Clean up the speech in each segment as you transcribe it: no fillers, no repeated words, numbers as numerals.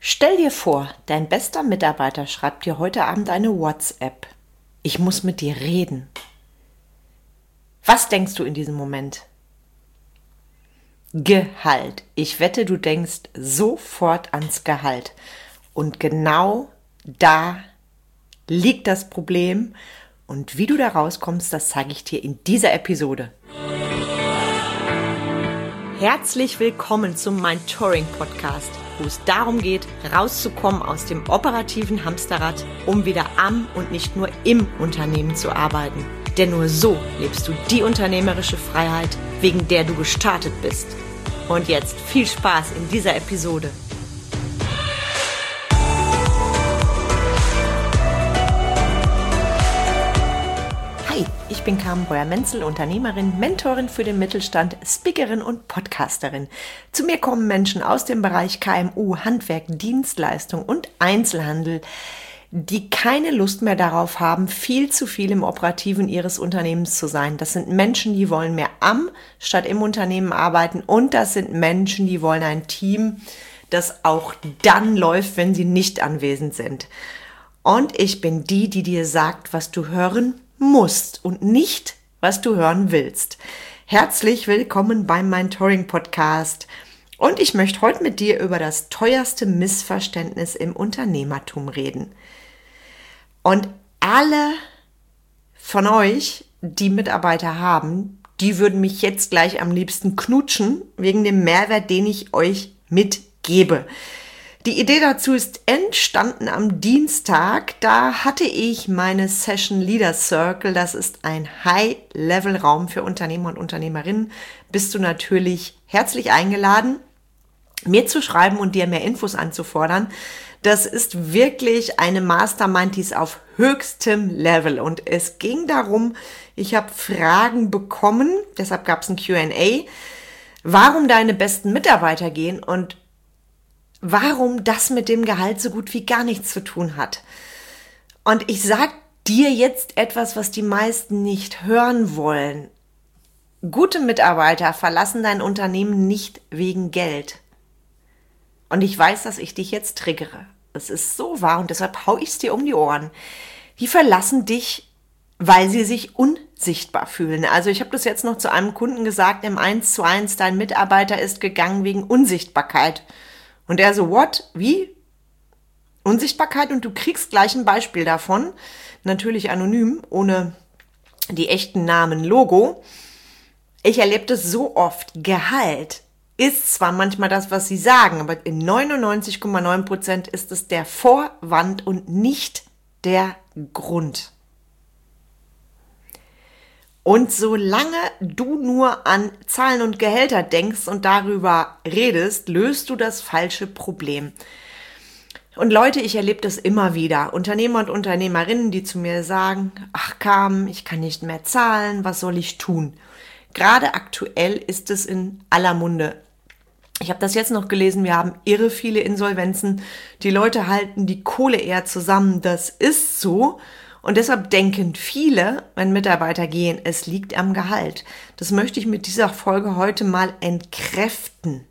Stell dir vor, dein bester Mitarbeiter schreibt dir heute Abend eine WhatsApp. Ich muss mit dir reden. Was denkst du in diesem Moment? Gehalt. Ich wette, du denkst sofort ans Gehalt. Und genau da liegt das Problem. Und wie du da rauskommst, das zeige ich dir in dieser Episode. Herzlich willkommen zum Mentoring Podcast, wo es darum geht, rauszukommen aus dem operativen Hamsterrad, um wieder am und nicht nur im Unternehmen zu arbeiten. Denn nur so lebst du die unternehmerische Freiheit, wegen der du gestartet bist. Und jetzt viel Spaß in dieser Episode. Hi, ich bin Carmen Breuer-Menzel, Unternehmerin, Mentorin für den Mittelstand, Speakerin und Podcasterin. Zu mir kommen Menschen aus dem Bereich KMU, Handwerk, Dienstleistung und Einzelhandel, die keine Lust mehr darauf haben, viel zu viel im Operativen ihres Unternehmens zu sein. Das sind Menschen, die wollen mehr am statt im Unternehmen arbeiten, und das sind Menschen, die wollen ein Team, das auch dann läuft, wenn sie nicht anwesend sind. Und ich bin die dir sagt, was du hören musst und nicht, was du hören willst. Herzlich willkommen beim Mentoring Podcast. Und ich möchte heute mit dir über das teuerste Missverständnis im Unternehmertum reden. Und alle von euch, die Mitarbeiter haben, die würden mich jetzt gleich am liebsten knutschen, wegen dem Mehrwert, den ich euch mitgebe. Die Idee dazu ist entstanden am Dienstag. Da hatte ich meine Session Leader Circle. Das ist ein High-Level-Raum für Unternehmer und Unternehmerinnen. Bist du natürlich herzlich eingeladen, mir zu schreiben und dir mehr Infos anzufordern. Das ist wirklich eine Mastermind, die ist auf höchstem Level. Und es ging darum, ich habe Fragen bekommen, deshalb gab es ein Q&A, warum deine besten Mitarbeiter gehen und warum das mit dem Gehalt so gut wie gar nichts zu tun hat. Und ich sage dir jetzt etwas, was die meisten nicht hören wollen. Gute Mitarbeiter verlassen dein Unternehmen nicht wegen Geld. Und ich weiß, dass ich dich jetzt triggere. Es ist so wahr und deshalb hau ich es dir um die Ohren. Die verlassen dich, weil sie sich unsichtbar fühlen. Also ich habe das jetzt noch zu einem Kunden gesagt, im 1:1, dein Mitarbeiter ist gegangen wegen Unsichtbarkeit. Und er so, what? Wie? Unsichtbarkeit? Und du kriegst gleich ein Beispiel davon. Natürlich anonym, ohne die echten Namen, Logo. Ich erlebe das so oft. Gehalt ist zwar manchmal das, was sie sagen, aber in 99,9% ist es der Vorwand und nicht der Grund. Und solange du nur an Zahlen und Gehälter denkst und darüber redest, löst du das falsche Problem. Und Leute, ich erlebe das immer wieder. Unternehmer und Unternehmerinnen, die zu mir sagen, ach Carmen, ich kann nicht mehr zahlen, was soll ich tun? Gerade aktuell ist es in aller Munde. Ich habe das jetzt noch gelesen, wir haben irre viele Insolvenzen. Die Leute halten die Kohle eher zusammen, das ist so. Und deshalb denken viele, wenn Mitarbeiter gehen, es liegt am Gehalt. Das möchte ich mit dieser Folge heute mal entkräften.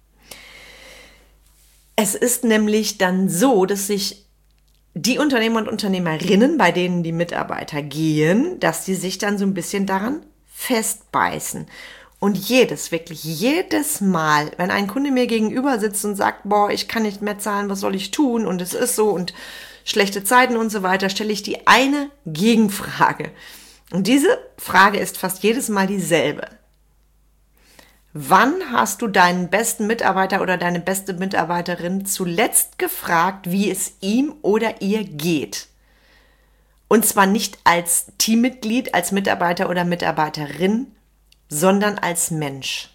Es ist nämlich dann so, dass sich die Unternehmer und Unternehmerinnen, bei denen die Mitarbeiter gehen, dass die sich dann so ein bisschen daran festbeißen. Und wirklich jedes Mal, wenn ein Kunde mir gegenüber sitzt und sagt, boah, ich kann nicht mehr zahlen, was soll ich tun? Und es ist so und schlechte Zeiten und so weiter, stelle ich die eine Gegenfrage. Und diese Frage ist fast jedes Mal dieselbe. Wann hast du deinen besten Mitarbeiter oder deine beste Mitarbeiterin zuletzt gefragt, wie es ihm oder ihr geht? Und zwar nicht als Teammitglied, als Mitarbeiter oder Mitarbeiterin, sondern als Mensch.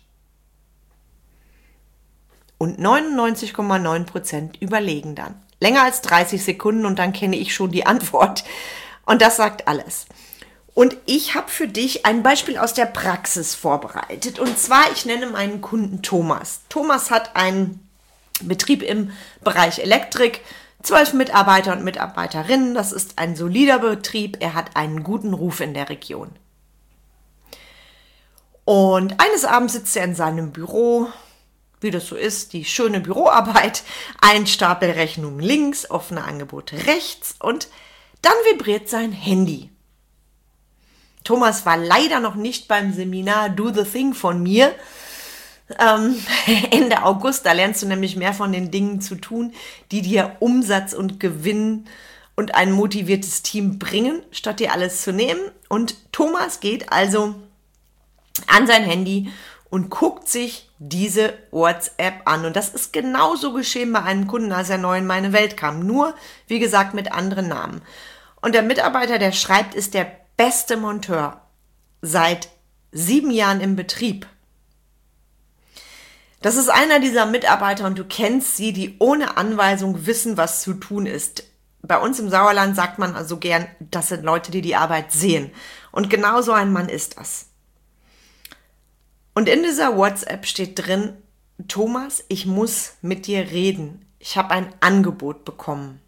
Und 99,9% überlegen dann. Länger als 30 Sekunden und dann kenne ich schon die Antwort. Und das sagt alles. Und ich habe für dich ein Beispiel aus der Praxis vorbereitet. Und zwar, ich nenne meinen Kunden Thomas. Thomas hat einen Betrieb im Bereich Elektrik, 12 Mitarbeiter und Mitarbeiterinnen. Das ist ein solider Betrieb. Er hat einen guten Ruf in der Region. Und eines Abends sitzt er in seinem Büro, wie das so ist, die schöne Büroarbeit, ein Stapel Rechnungen links, offene Angebote rechts und dann vibriert sein Handy. Thomas war leider noch nicht beim Seminar Do the Thing von mir. Ende August, da lernst du nämlich mehr von den Dingen zu tun, die dir Umsatz und Gewinn und ein motiviertes Team bringen, statt dir alles zu nehmen. Und Thomas geht also an sein Handy und guckt sich diese WhatsApp an. Und das ist genauso geschehen bei einem Kunden, als er neu in meine Welt kam. Nur, wie gesagt, mit anderen Namen. Und der Mitarbeiter, der schreibt, ist der beste Monteur seit 7 Jahren im Betrieb. Das ist einer dieser Mitarbeiter und du kennst sie, die ohne Anweisung wissen, was zu tun ist. Bei uns im Sauerland sagt man also gern, das sind Leute, die die Arbeit sehen. Und genau so ein Mann ist das. Und in dieser WhatsApp steht drin, Thomas, ich muss mit dir reden. Ich habe ein Angebot bekommen.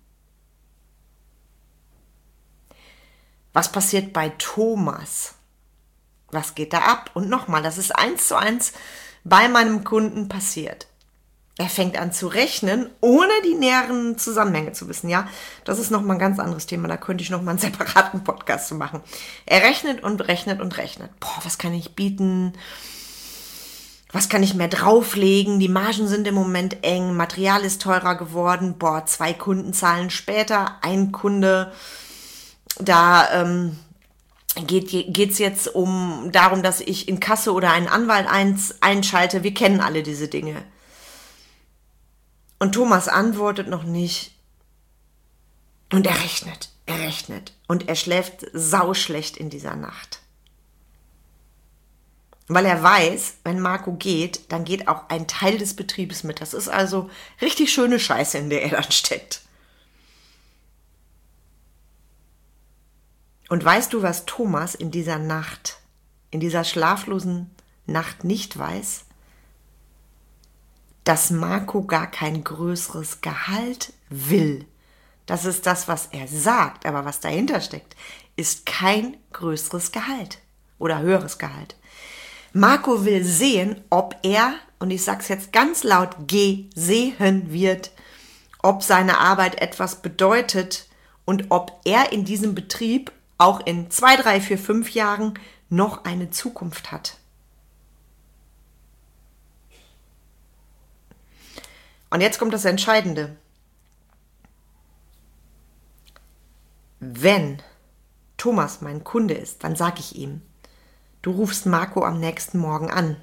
Was passiert bei Thomas? Was geht da ab? Und nochmal, das ist 1:1 bei meinem Kunden passiert. Er fängt an zu rechnen, ohne die näheren Zusammenhänge zu wissen. Ja, das ist nochmal ein ganz anderes Thema. Da könnte ich nochmal einen separaten Podcast zu machen. Er rechnet und rechnet und rechnet. Boah, was kann ich bieten? Was kann ich mehr drauflegen? Die Margen sind im Moment eng. Material ist teurer geworden. Boah, 2 Kundenzahlen später. Ein Kunde, da geht's jetzt darum, dass ich in Kasse oder einen Anwalt einschalte. Wir kennen alle diese Dinge. Und Thomas antwortet noch nicht. Und er rechnet und er schläft sauschlecht in dieser Nacht. Weil er weiß, wenn Marco geht, dann geht auch ein Teil des Betriebes mit. Das ist also richtig schöne Scheiße, in der er dann steckt. Und weißt du, was Thomas in dieser Nacht, in dieser schlaflosen Nacht nicht weiß? Dass Marco gar kein größeres Gehalt will. Das ist das, was er sagt, aber was dahinter steckt, ist kein größeres Gehalt oder höheres Gehalt. Marco will sehen, ob er, und ich sage es jetzt ganz laut, gesehen wird, ob seine Arbeit etwas bedeutet und ob er in diesem Betrieb auch in 2, 3, 4, 5 Jahren noch eine Zukunft hat. Und jetzt kommt das Entscheidende. Wenn Thomas mein Kunde ist, dann sage ich ihm, du rufst Marco am nächsten Morgen an.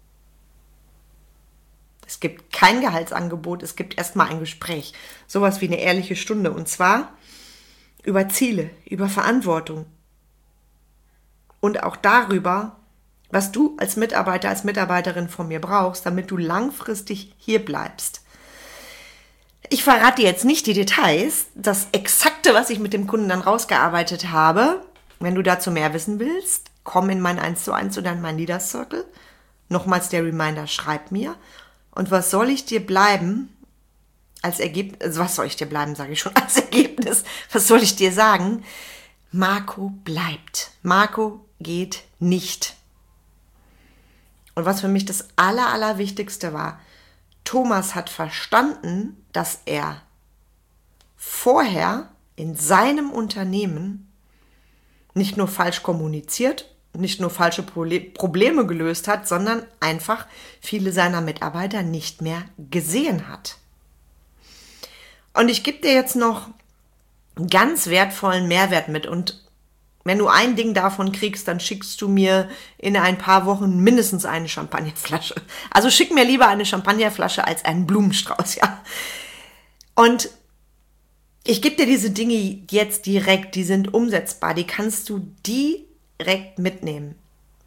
Es gibt kein Gehaltsangebot, es gibt erstmal ein Gespräch. Sowas wie eine ehrliche Stunde. Und zwar über Ziele, über Verantwortung. Und auch darüber, was du als Mitarbeiter, als Mitarbeiterin von mir brauchst, damit du langfristig hier bleibst. Ich verrate dir jetzt nicht die Details, das Exakte, was ich mit dem Kunden dann rausgearbeitet habe. Wenn du dazu mehr wissen willst, komm in mein 1:1 oder in mein Leader Circle. Nochmals der Reminder, schreib mir. Und was soll ich dir bleiben als Ergebnis, also was soll ich dir bleiben, sage ich schon, als Ergebnis, was soll ich dir sagen? Marco bleibt. Marco geht nicht. Und was für mich das Allerwichtigste war, Thomas hat verstanden, dass er vorher in seinem Unternehmen nicht nur falsch kommuniziert, nicht nur falsche Probleme gelöst hat, sondern einfach viele seiner Mitarbeiter nicht mehr gesehen hat. Und ich gebe dir jetzt noch einen ganz wertvollen Mehrwert mit. Und wenn du ein Ding davon kriegst, dann schickst du mir in ein paar Wochen mindestens eine Champagnerflasche. Also schick mir lieber eine Champagnerflasche als einen Blumenstrauß, ja. Und ich gebe dir diese Dinge jetzt direkt, die sind umsetzbar, die kannst du direkt mitnehmen.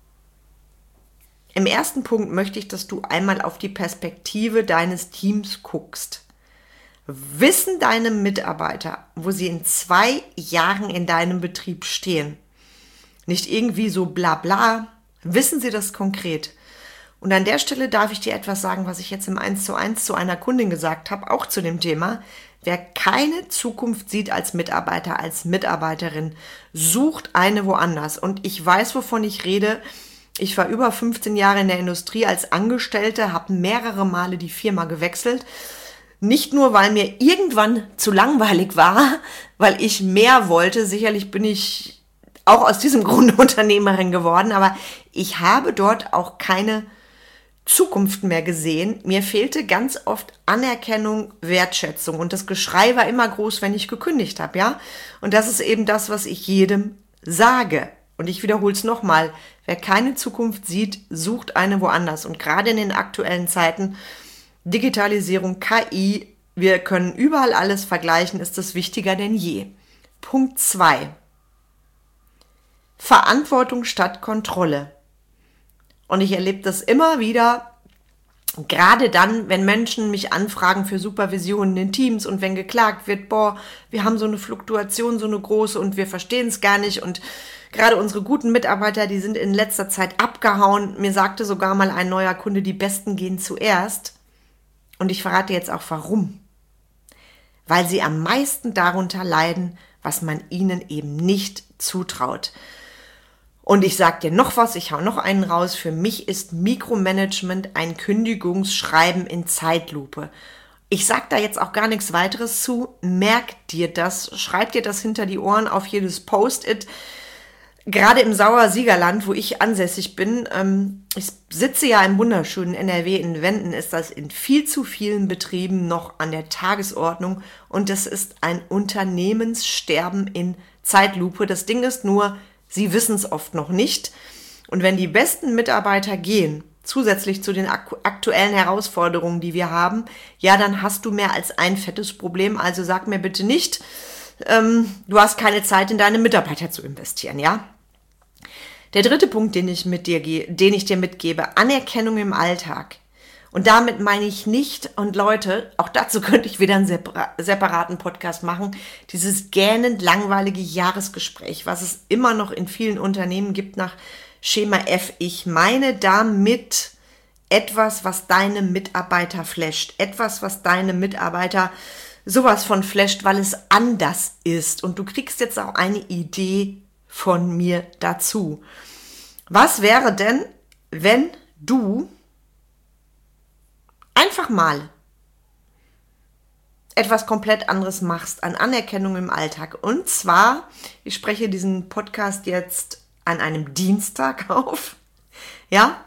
Im ersten Punkt möchte ich, dass du einmal auf die Perspektive deines Teams guckst. Wissen deine Mitarbeiter, wo sie in 2 Jahren in deinem Betrieb stehen? Nicht irgendwie so bla bla. Wissen sie das konkret? Und an der Stelle darf ich dir etwas sagen, was ich jetzt im 1:1 zu einer Kundin gesagt habe, auch zu dem Thema. Wer keine Zukunft sieht als Mitarbeiter, als Mitarbeiterin, sucht eine woanders. Und ich weiß, wovon ich rede, Ich war über 15 Jahre in der Industrie als Angestellte, habe mehrere Male die Firma gewechselt. Nicht nur, weil mir irgendwann zu langweilig war, weil ich mehr wollte. Sicherlich bin ich auch aus diesem Grund Unternehmerin geworden, aber ich habe dort auch keine Zukunft mehr gesehen. Mir fehlte ganz oft Anerkennung, Wertschätzung und das Geschrei war immer groß, wenn ich gekündigt habe, ja? Und das ist eben das, was ich jedem sage. Und ich wiederhole es nochmal, wer keine Zukunft sieht, sucht eine woanders. Und gerade in den aktuellen Zeiten, Digitalisierung, KI, wir können überall alles vergleichen, ist das wichtiger denn je. Punkt 2. Verantwortung statt Kontrolle. Und ich erlebe das immer wieder, gerade dann, wenn Menschen mich anfragen für Supervisionen in Teams und wenn geklagt wird, wir haben so eine Fluktuation, so eine große und wir verstehen es gar nicht und gerade unsere guten Mitarbeiter, die sind in letzter Zeit abgehauen. Mir sagte sogar mal ein neuer Kunde, die Besten gehen zuerst. Und ich verrate jetzt auch warum. Weil sie am meisten darunter leiden, was man ihnen eben nicht zutraut. Und ich sage dir noch was, ich hau noch einen raus. Für mich ist Mikromanagement ein Kündigungsschreiben in Zeitlupe. Ich sage da jetzt auch gar nichts weiteres zu. Merk dir das, schreib dir das hinter die Ohren auf jedes Post-it. Gerade im Sauersiegerland, wo ich ansässig bin, ich sitze ja im wunderschönen NRW in Wenden, ist das in viel zu vielen Betrieben noch an der Tagesordnung und das ist ein Unternehmenssterben in Zeitlupe. Das Ding ist nur, sie wissen es oft noch nicht und wenn die besten Mitarbeiter gehen, zusätzlich zu den aktuellen Herausforderungen, die wir haben, ja, dann hast du mehr als ein fettes Problem, also sag mir bitte nicht, du hast keine Zeit in deine Mitarbeiter zu investieren, ja? Der dritte Punkt, den ich dir mitgebe, Anerkennung im Alltag. Und damit meine ich nicht, und Leute, auch dazu könnte ich wieder einen separaten Podcast machen, dieses gähnend langweilige Jahresgespräch, was es immer noch in vielen Unternehmen gibt nach Schema F. Ich meine damit etwas, was deine Mitarbeiter flasht, etwas, was deine Mitarbeiter sowas von flasht, weil es anders ist. Und du kriegst jetzt auch eine Idee von mir dazu. Was wäre denn, wenn du einfach mal etwas komplett anderes machst an Anerkennung im Alltag? Und zwar, ich spreche diesen Podcast jetzt an einem Dienstag auf, ja?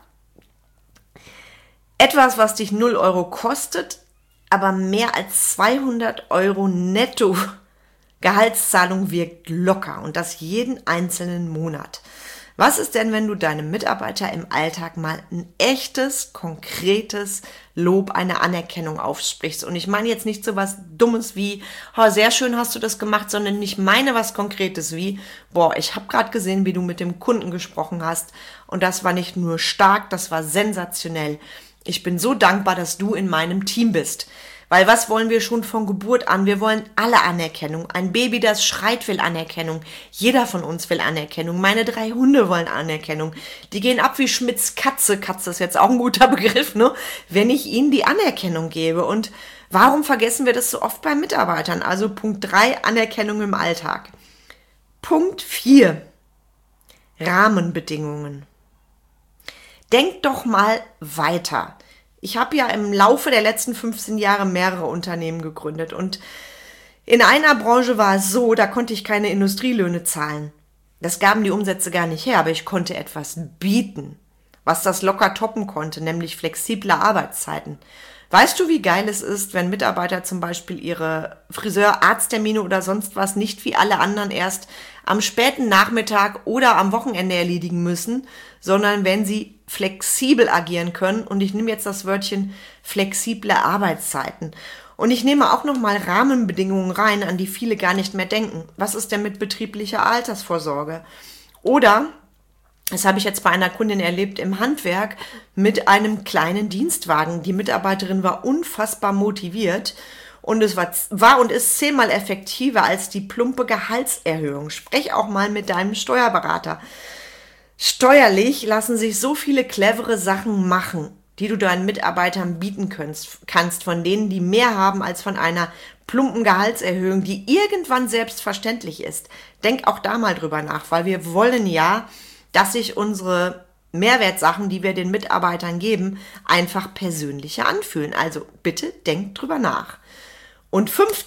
Etwas, was dich 0 Euro kostet, aber mehr als 200 Euro netto Gehaltszahlung wirkt locker und das jeden einzelnen Monat. Was ist denn, wenn du deinem Mitarbeiter im Alltag mal ein echtes, konkretes Lob, eine Anerkennung aufsprichst? Und ich meine jetzt nicht so was Dummes wie, sehr schön hast du das gemacht, sondern ich meine was Konkretes wie, ich habe gerade gesehen, wie du mit dem Kunden gesprochen hast und das war nicht nur stark, das war sensationell. Ich bin so dankbar, dass du in meinem Team bist. Weil was wollen wir schon von Geburt an? Wir wollen alle Anerkennung. Ein Baby, das schreit, will Anerkennung. Jeder von uns will Anerkennung. Meine 3 Hunde wollen Anerkennung. Die gehen ab wie Schmidts Katze. Katze ist jetzt auch ein guter Begriff, ne? Wenn ich ihnen die Anerkennung gebe. Und warum vergessen wir das so oft bei Mitarbeitern? Also Punkt 3, Anerkennung im Alltag. Punkt 4, Rahmenbedingungen. Denk doch mal weiter. Ich habe ja im Laufe der letzten 15 Jahre mehrere Unternehmen gegründet und in einer Branche war es so, da konnte ich keine Industrielöhne zahlen. Das gaben die Umsätze gar nicht her, aber ich konnte etwas bieten, was das locker toppen konnte, nämlich flexible Arbeitszeiten. Weißt du, wie geil es ist, wenn Mitarbeiter zum Beispiel ihre Friseur-Arzttermine oder sonst was nicht wie alle anderen erst am späten Nachmittag oder am Wochenende erledigen müssen, sondern wenn sie flexibel agieren können. Und ich nehme jetzt das Wörtchen flexible Arbeitszeiten. Und ich nehme auch nochmal Rahmenbedingungen rein, an die viele gar nicht mehr denken. Was ist denn mit betrieblicher Altersvorsorge? Oder, das habe ich jetzt bei einer Kundin erlebt, im Handwerk mit einem kleinen Dienstwagen. Die Mitarbeiterin war unfassbar motiviert und es war und ist 10-mal effektiver als die plumpe Gehaltserhöhung. Sprech auch mal mit deinem Steuerberater. Steuerlich lassen sich so viele clevere Sachen machen, die du deinen Mitarbeitern bieten kannst, von denen die mehr haben als von einer plumpen Gehaltserhöhung, die irgendwann selbstverständlich ist. Denk auch da mal drüber nach, weil wir wollen ja, dass sich unsere Mehrwertsachen, die wir den Mitarbeitern geben, einfach persönlicher anfühlen. Also bitte denkt drüber nach. Und 5.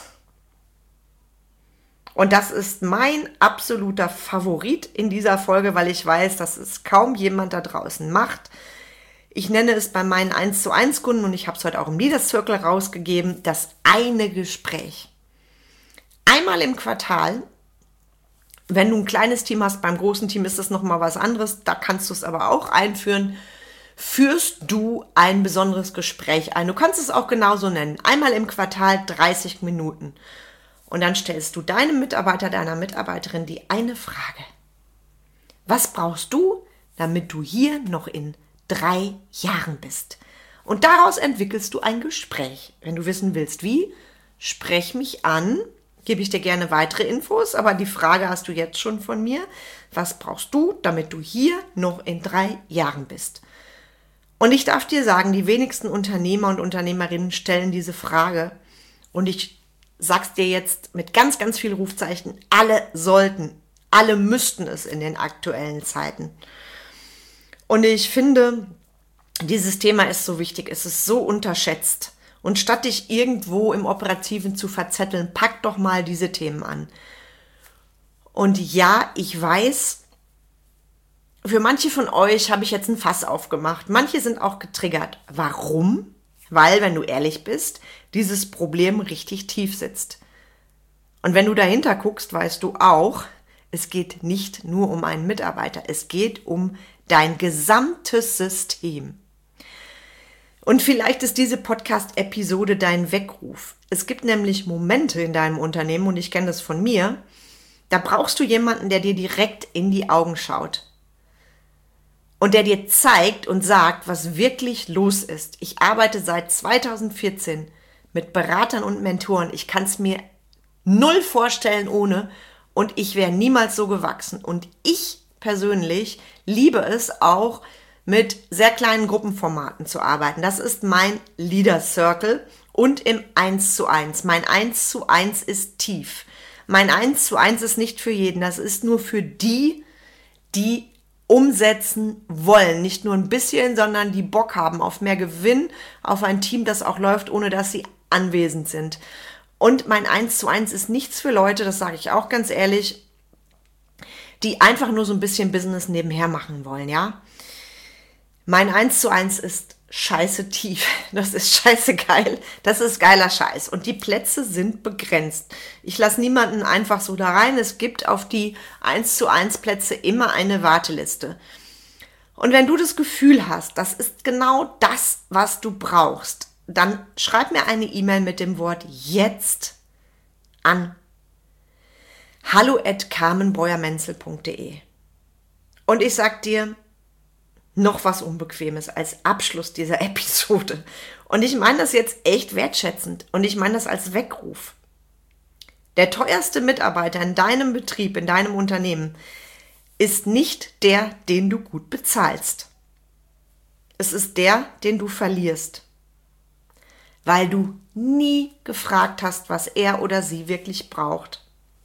Und das ist mein absoluter Favorit in dieser Folge, weil ich weiß, dass es kaum jemand da draußen macht. Ich nenne es bei meinen 1:1 Kunden, und ich habe es heute auch im Leaders Circle rausgegeben, das eine Gespräch. Einmal im Quartal. Wenn du ein kleines Team hast, beim großen Team ist das nochmal was anderes, da kannst du es aber auch einführen, führst du ein besonderes Gespräch ein. Du kannst es auch genauso nennen. Einmal im Quartal 30 Minuten. Und dann stellst du deinem Mitarbeiter, deiner Mitarbeiterin die eine Frage. Was brauchst du, damit du hier noch in 3 Jahren bist? Und daraus entwickelst du ein Gespräch. Wenn du wissen willst, wie, sprech mich an. Gebe ich dir gerne weitere Infos, aber die Frage hast du jetzt schon von mir. Was brauchst du, damit du hier noch in 3 Jahren bist? Und ich darf dir sagen, die wenigsten Unternehmer und Unternehmerinnen stellen diese Frage. Und ich sag's dir jetzt mit ganz, ganz viel Rufzeichen. Alle sollten, alle müssten es in den aktuellen Zeiten. Und ich finde, dieses Thema ist so wichtig. Es ist so unterschätzt. Und statt dich irgendwo im Operativen zu verzetteln, pack doch mal diese Themen an. Und ja, ich weiß, für manche von euch habe ich jetzt ein Fass aufgemacht. Manche sind auch getriggert. Warum? Weil, wenn du ehrlich bist, dieses Problem richtig tief sitzt. Und wenn du dahinter guckst, weißt du auch, es geht nicht nur um einen Mitarbeiter. Es geht um dein gesamtes System. Und vielleicht ist diese Podcast-Episode dein Weckruf. Es gibt nämlich Momente in deinem Unternehmen, und ich kenne das von mir, da brauchst du jemanden, der dir direkt in die Augen schaut. Und der dir zeigt und sagt, was wirklich los ist. Ich arbeite seit 2014 mit Beratern und Mentoren. Ich kann es mir null vorstellen ohne, und ich wäre niemals so gewachsen. Und ich persönlich liebe es auch, mit sehr kleinen Gruppenformaten zu arbeiten. Das ist mein Leaders Circle und im 1:1. Mein 1:1 ist tief. Mein 1:1 ist nicht für jeden. Das ist nur für die, die umsetzen wollen. Nicht nur ein bisschen, sondern die Bock haben auf mehr Gewinn, auf ein Team, das auch läuft, ohne dass sie anwesend sind. Und mein 1:1 ist nichts für Leute, das sage ich auch ganz ehrlich, die einfach nur so ein bisschen Business nebenher machen wollen, ja? Mein 1:1 ist scheiße tief. Das ist scheiße geil. Das ist geiler Scheiß. Und die Plätze sind begrenzt. Ich lasse niemanden einfach so da rein. Es gibt auf die 1:1 Plätze immer eine Warteliste. Und wenn du das Gefühl hast, das ist genau das, was du brauchst, dann schreib mir eine E-Mail mit dem Wort jetzt an hallo@carmenbreuermenzel.de. Und ich sag dir, noch was Unbequemes als Abschluss dieser Episode. Und ich meine das jetzt echt wertschätzend. Und ich meine das als Weckruf. Der teuerste Mitarbeiter in deinem Betrieb, in deinem Unternehmen, ist nicht der, den du gut bezahlst. Es ist der, den du verlierst. Weil du nie gefragt hast, was er oder sie wirklich braucht.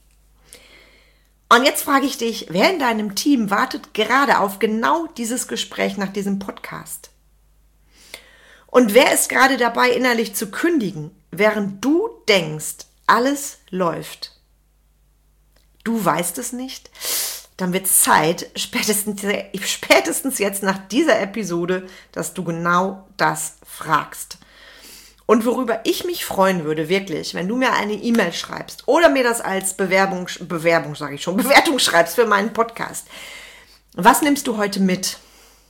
Und jetzt frage ich dich, wer in deinem Team wartet gerade auf genau dieses Gespräch nach diesem Podcast? Und wer ist gerade dabei, innerlich zu kündigen, während du denkst, alles läuft? Du weißt es nicht? Dann wird es Zeit, spätestens jetzt nach dieser Episode, dass du genau das fragst. Und worüber ich mich freuen würde, wirklich, wenn du mir eine E-Mail schreibst oder mir das als Bewertung schreibst für meinen Podcast. Was nimmst du heute mit?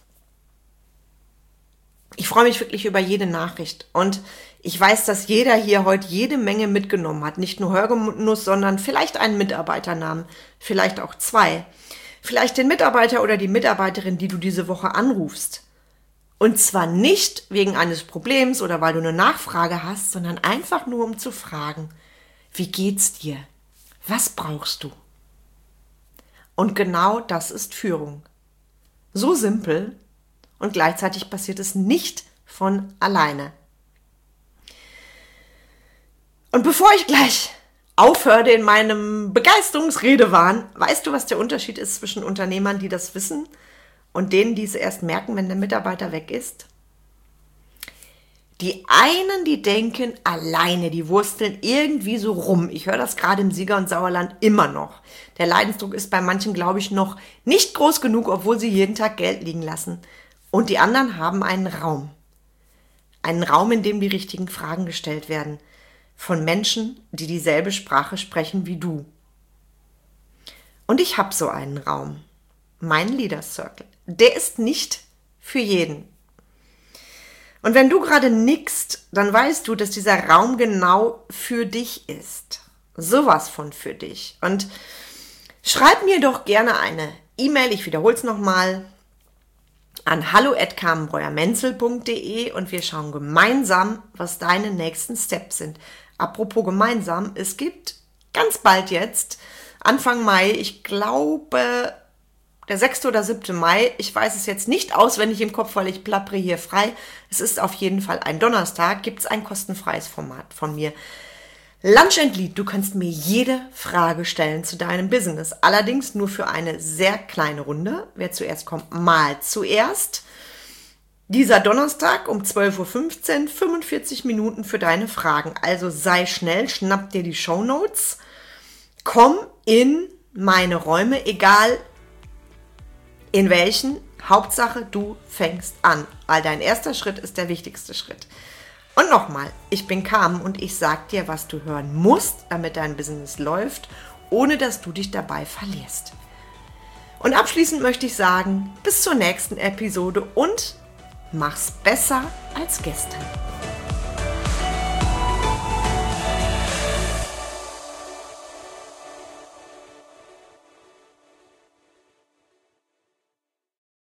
Ich freue mich wirklich über jede Nachricht. Und ich weiß, dass jeder hier heute jede Menge mitgenommen hat. Nicht nur Hörgenuss, sondern vielleicht einen Mitarbeiternamen, vielleicht auch 2. Vielleicht den Mitarbeiter oder die Mitarbeiterin, die du diese Woche anrufst. Und zwar nicht wegen eines Problems oder weil du eine Nachfrage hast, sondern einfach nur, um zu fragen, wie geht's dir? Was brauchst du? Und genau das ist Führung. So simpel, und gleichzeitig passiert es nicht von alleine. Und bevor ich gleich aufhöre in meinem Begeisterungsredewahn, weißt du, was der Unterschied ist zwischen Unternehmern, die das wissen, und denen, die es erst merken, wenn der Mitarbeiter weg ist? Die einen, die denken alleine, die wursteln irgendwie so rum. Ich höre das gerade im Sieger- und Sauerland immer noch. Der Leidensdruck ist bei manchen, glaube ich, noch nicht groß genug, obwohl sie jeden Tag Geld liegen lassen. Und die anderen haben einen Raum. Einen Raum, in dem die richtigen Fragen gestellt werden. Von Menschen, die dieselbe Sprache sprechen wie du. Und ich habe so einen Raum. Mein Leader Circle. Der ist nicht für jeden. Und wenn du gerade nickst, dann weißt du, dass dieser Raum genau für dich ist. Sowas von für dich. Und schreib mir doch gerne eine E-Mail, ich wiederhole es nochmal, an hallo@carmenbreuer-menzel.de und wir schauen gemeinsam, was deine nächsten Steps sind. Apropos gemeinsam, es gibt ganz bald jetzt, Anfang Mai, ich glaube der 6. oder 7. Mai, ich weiß es jetzt nicht auswendig im Kopf, weil ich plappere hier frei. Es ist auf jeden Fall ein Donnerstag, gibt es ein kostenfreies Format von mir. Lunch and Lead, du kannst mir jede Frage stellen zu deinem Business. Allerdings nur für eine sehr kleine Runde. Wer zuerst kommt, mal zuerst. Dieser Donnerstag um 12.15 Uhr, 45 Minuten für deine Fragen. Also sei schnell, schnapp dir die Shownotes. Komm in meine Räume, egal in welchen, Hauptsache du fängst an, weil dein erster Schritt ist der wichtigste Schritt. Und nochmal, ich bin Carmen und ich sag dir, was du hören musst, damit dein Business läuft, ohne dass du dich dabei verlierst. Und abschließend möchte ich sagen, bis zur nächsten Episode und mach's besser als gestern.